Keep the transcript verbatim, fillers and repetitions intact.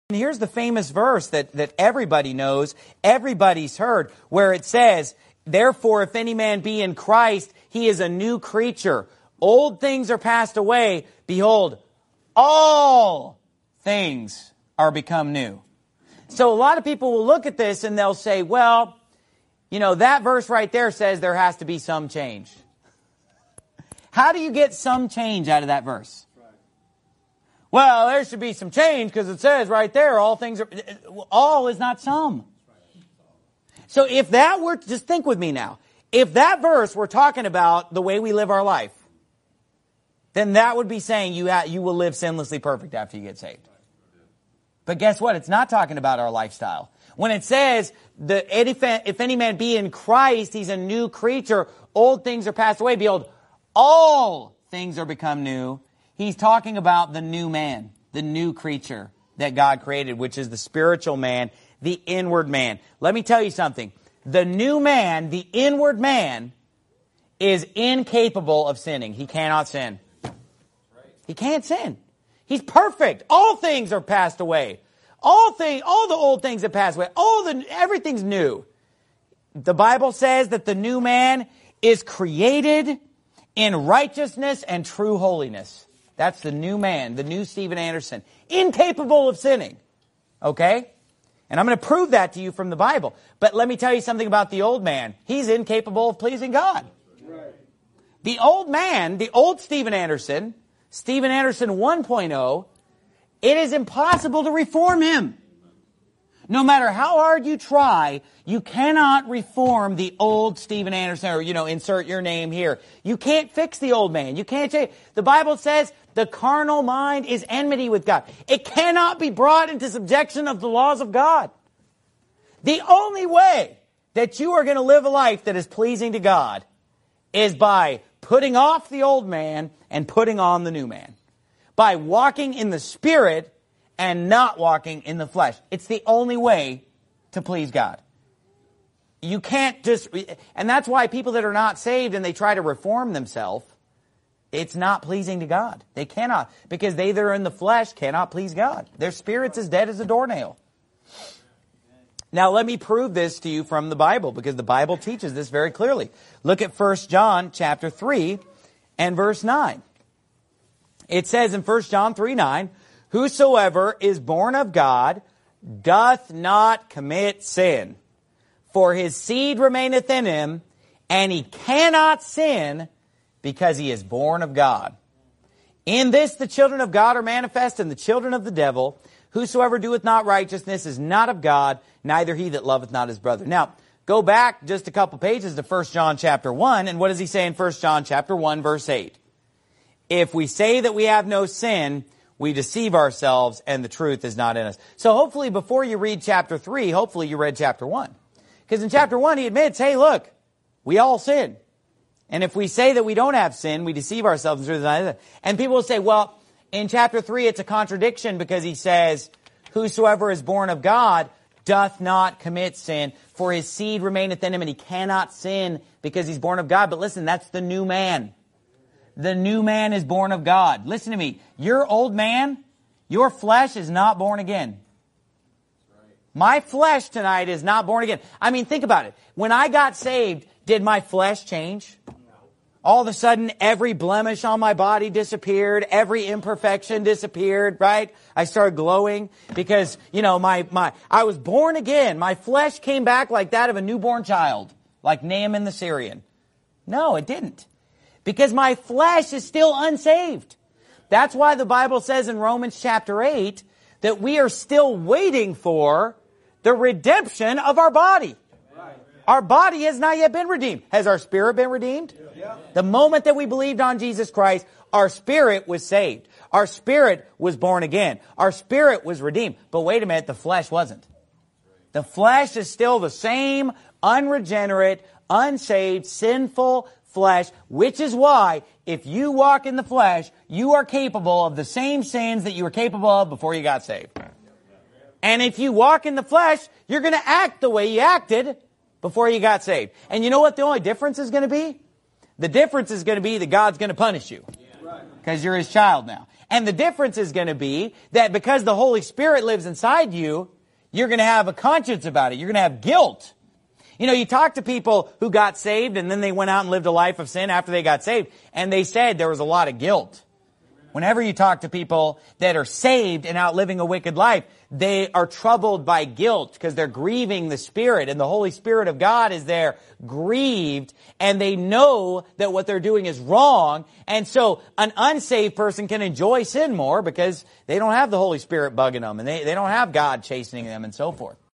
And here's the famous verse that, that everybody knows, everybody's heard, where it says, therefore, if any man be in Christ, he is a new creature. Old things are passed away. Behold, all things are become new. So a lot of people will look at this and they'll say, well, you know, that verse right there says there has to be some change. How do you get some change out of that verse? Well, there should be some change because it says right there, all things are, all is not some. So if that were, just think with me now, if that verse were talking about the way we live our life, then that would be saying you ha- you will live sinlessly perfect after you get saved. But guess what? It's not talking about our lifestyle. When it says, the, if any man be in Christ, he's a new creature, old things are passed away, behold, all things are become new. He's talking about the new man, the new creature that God created, which is the spiritual man, the inward man. Let me tell you something. The new man, the inward man, is incapable of sinning. He cannot sin. He can't sin. He's perfect. All things are passed away. All things, all the old things have passed away. All the, everything's new. The Bible says that the new man is created in righteousness and true holiness. That's the new man, the new Steven Anderson. Incapable of sinning. Okay? And I'm going to prove that to you from the Bible. But let me tell you something about the old man. He's incapable of pleasing God. Right. The old man, the old Steven Anderson, Steven Anderson one point oh, it is impossible to reform him. No matter how hard you try, you cannot reform the old Steven Anderson, or, you know, insert your name here. You can't fix the old man. You can't change. The Bible says the carnal mind is enmity with God. It cannot be brought into subjection of the laws of God. The only way that you are going to live a life that is pleasing to God is by putting off the old man and putting on the new man. By walking in the Spirit and not walking in the flesh. It's the only way to please God. You can't just, and that's why people that are not saved and they try to reform themselves, it's not pleasing to God. They cannot, because they that are in the flesh cannot please God. Their spirit's as dead as a doornail. Now let me prove this to you from the Bible, because the Bible teaches this very clearly. Look at First John chapter three and verse nine. It says in First John three nine, whosoever is born of God doth not commit sin, for his seed remaineth in him, and he cannot sin because he is born of God. In this the children of God are manifest, and the children of the devil. Whosoever doeth not righteousness is not of God, neither he that loveth not his brother. Now, go back just a couple pages to First John chapter one, and what does he say in First John chapter one, verse eight? If we say that we have no sin, we deceive ourselves, and the truth is not in us. So hopefully before you read chapter three, hopefully you read chapter one. Because in chapter one he admits, hey, look, we all sin. And if we say that we don't have sin, we deceive ourselves, and the truth is not in us. And people will say, well, in chapter three it's a contradiction because he says, whosoever is born of God doth not commit sin, for his seed remaineth in him, and he cannot sin because he's born of God. But listen, that's the new man. The new man is born of God. Listen to me. Your old man, your flesh is not born again. My flesh tonight is not born again. I mean, think about it. When I got saved, did my flesh change? All of a sudden, every blemish on my body disappeared. Every imperfection disappeared, right? I started glowing because, you know, my, my, I was born again. My flesh came back like that of a newborn child, like Naaman the Syrian. No, it didn't. Because my flesh is still unsaved. That's why the Bible says in Romans chapter eight that we are still waiting for the redemption of our body. Right. Our body has not yet been redeemed. Has our spirit been redeemed? Yeah. The moment that we believed on Jesus Christ, our spirit was saved. Our spirit was born again. Our spirit was redeemed. But wait a minute, the flesh wasn't. The flesh is still the same unregenerate, unsaved, sinful flesh, which is why if you walk in the flesh, you are capable of the same sins that you were capable of before you got saved. And if you walk in the flesh, you're going to act the way you acted before you got saved. And you know what the only difference is going to be? The difference is going to be that God's going to punish you because you're his child now. And the difference is going to be that because the Holy Spirit lives inside you, you're going to have a conscience about it. You're going to have guilt. You know, you talk to people who got saved and then they went out and lived a life of sin after they got saved, and they said there was a lot of guilt. Whenever you talk to people that are saved and out living a wicked life, they are troubled by guilt because they're grieving the Spirit, and the Holy Spirit of God is there grieved, and they know that what they're doing is wrong. And so an unsaved person can enjoy sin more because they don't have the Holy Spirit bugging them, and they, they don't have God chastening them and so forth.